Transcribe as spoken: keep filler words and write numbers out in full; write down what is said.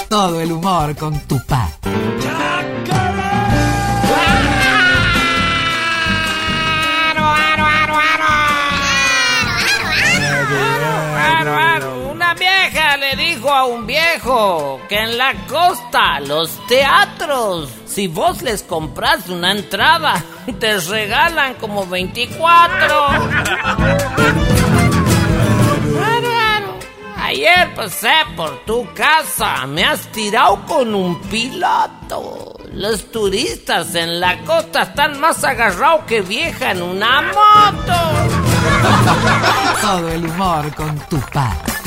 Todo el humor con Tupac. Una vieja le dijo a un viejo que en la costa los teatros, si vos les compras una entrada, te regalan como veinticuatro. Ayer pasé por tu casa, me has tirado con un piloto. Los turistas en la costa están más agarrados que vieja en una moto. Todo el humor con Tupac.